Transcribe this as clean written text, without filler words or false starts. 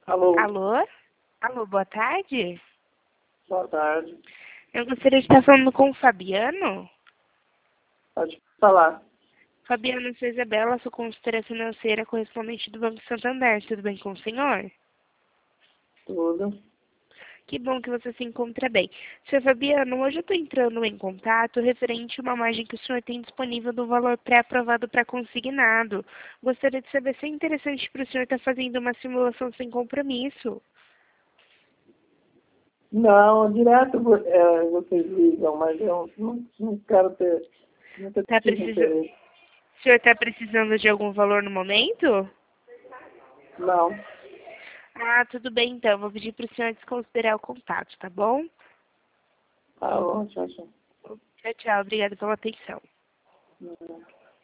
Alô, Alô? Alô, boa tarde. boa tarde. Eu gostaria de estar falando com o Fabiano. Pode falar. Fabiano, sou Isabela, sou consultora financeira correspondente do Banco Santander. Tudo bem com o senhor? Tudo. Que bom que você se encontra bem. Senhor Fabiano, hoje eu estou entrando em contato referente a uma margem que o senhor tem disponível do valor pré-aprovado para consignado. Gostaria de saber se é interessante para o senhor estar fazendo uma simulação sem compromisso. Não, direto vocês ligam, mas eu não quero ter. Nunca Tá tive precisando... interesse. O senhor está precisando de algum valor no momento? Não. Ah, tudo bem então. Vou pedir para o senhor desconsiderar o contato, tá bom? Tá bom, tchau, tchau. Tchau, tchau. Obrigada pela atenção. Não.